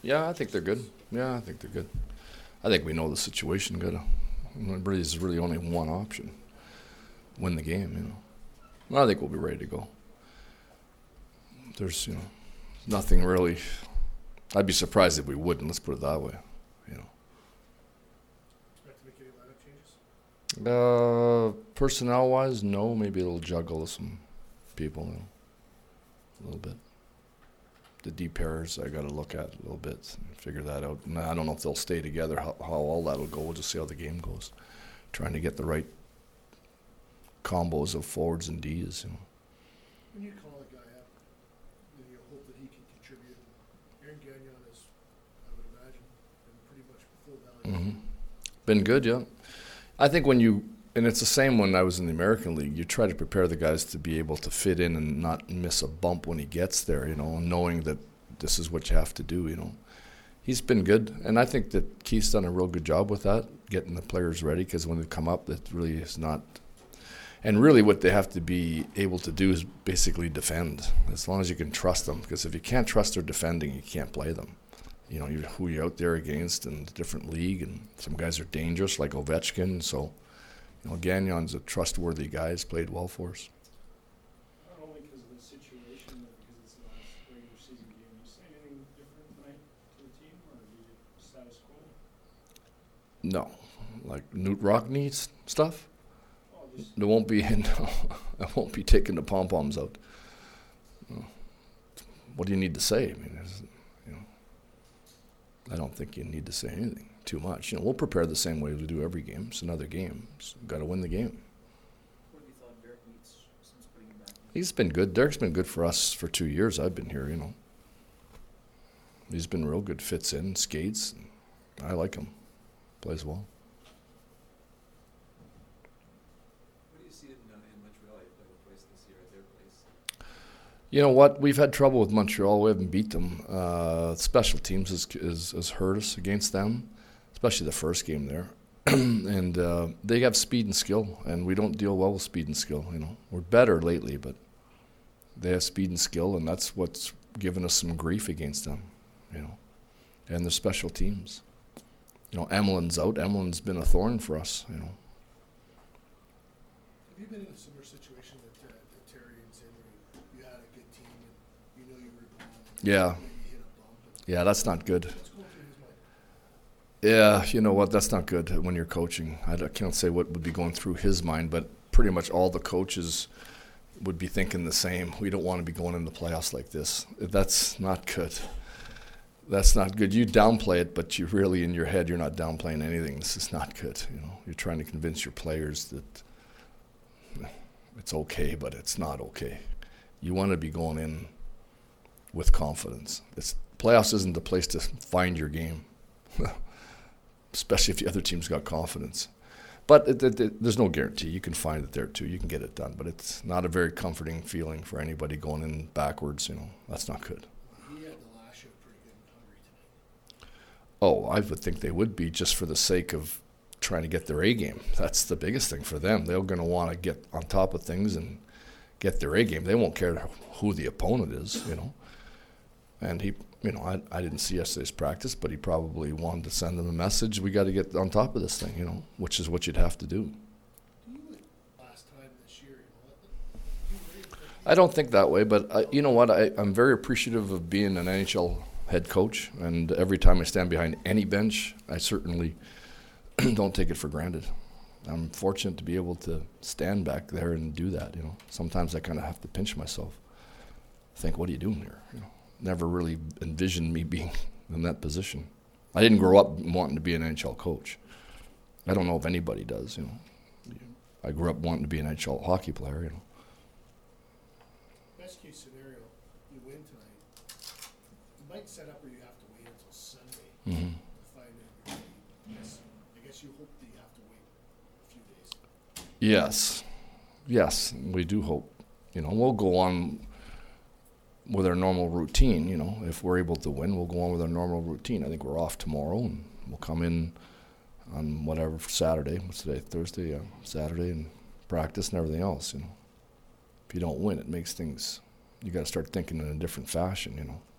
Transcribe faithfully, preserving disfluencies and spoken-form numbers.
Yeah, I think they're good. Yeah, I think they're good. I think we know the situation. Got to. There's really only one option: win the game. You know. Well, I think we'll be ready to go. There's, you know, nothing really. I'd be surprised if we wouldn't. Let's put it that way. You know. Expect to make any lineup changes? Uh, personnel-wise, no. Maybe it'll juggle some people, you know, a little bit. The deep pairs I got to look at a little bit and figure that out. And I don't know if they'll stay together, how, how all that'll go. We'll just see how the game goes. Trying to get the right combos of forwards and Ds. You know. When you call a guy up, then you hope that he can contribute. Aaron Gagnon is, I would imagine, been pretty much full value. Mm-hmm. Been good, yeah. I think when you, and it's the same when I was in the American League, you try to prepare the guys to be able to fit in and not miss a bump when he gets there, you know, knowing that this is what you have to do, you know. He's been good, and I think that Keith's done a real good job with that, getting the players ready, because when they come up, that really is not. And really what they have to be able to do is basically defend, as long as you can trust them, because if you can't trust their defending, you can't play them. You know, you're, who you're out there against in a different league, and some guys are dangerous, like Ovechkin, so, you know, Gagnon's a trustworthy guy. He's played well for us. Not only because of the situation, but because it's the last regular season game. You say anything different tonight to the team, or are you status quo? No. Like Newt Rockne stuff? Oh, just There won't be, no, I won't be taking the pom-poms out. No. What do you need to say? I mean, there's, you know, I don't think you need to say anything too much. You know, we'll prepare the same way as we do every game. It's another game. We've got to win the game. What have you thought of Derek Meets since putting him back in? He's been good. Derek's been good for us for two years. I've been here, you know. He's been real good. Fits in, skates. I like him. Plays well. What do you see in, uh, in Montreal? You play a place this year at their place. You know what? We've had trouble with Montreal. We haven't beat them. Uh, special teams has, has, has hurt us against them, especially the first game there. and uh, they have speed and skill, and we don't deal well with speed and skill. You know, we're better lately, but they have speed and skill, and that's what's given us some grief against them. You know, and the special teams. You know, Emelin's out. Emelin's been a thorn for us. You know. Have you been in a similar situation that, uh, that Terry and Zinn, where you had a good team and you know you were going, and Yeah. maybe you hit a bump? And Yeah, that's not good. what's going through his mind? Yeah, you know what? That's not good when you're coaching. I d- can't say what would be going through his mind, but pretty much all the coaches would be thinking the same. We don't want to be going into playoffs like this. That's not good. That's not good. You downplay it, but you really, in your head, you're not downplaying anything. This is not good. You know, you're trying to convince your players that it's okay, but it's not okay. You want to be going in with confidence. It's, playoffs isn't the place to find your game. Especially if the other team's got confidence. But it, it, it, there's no guarantee. You can find it there, too. You can get it done. But it's not a very comforting feeling for anybody going in backwards. You know, that's not good. He had the last shift pretty good and hungry tonight. Oh, I would think they would be, just for the sake of trying to get their A game. That's the biggest thing for them. They're going to want to get on top of things and get their A game. They won't care who the opponent is, you know. And he, you know, I, I didn't see yesterday's practice, but he probably wanted to send them a message. We got to get on top of this thing, you know, which is what you'd have to do. Do you think last time this year, you know, what, you really think I don't think that way, but I, you know what? I, I'm very appreciative of being an N H L head coach, and every time I stand behind any bench, I certainly don't take it for granted. I'm fortunate to be able to stand back there and do that. You know, sometimes I kind of have to pinch myself, think, "What are you doing here?" You know, never really envisioned me being in that position. I didn't grow up wanting to be an N H L coach. I don't know if anybody does. You know, I grew up wanting to be an N H L hockey player. You know. best case scenario, you win tonight, you might set up where you have to wait until Sunday Mm-hmm. to find out. I guess, I guess you hope that you have to wait a few days. Yes, yes, we do hope. You know, we'll go on with our normal routine. You know, if we're able to win, we'll go on with our normal routine. I think we're off tomorrow, and we'll come in on whatever Saturday. What's today? Thursday, yeah, Saturday, and practice and everything else. You know, if you don't win, it makes things. You got to start thinking in a different fashion. You know.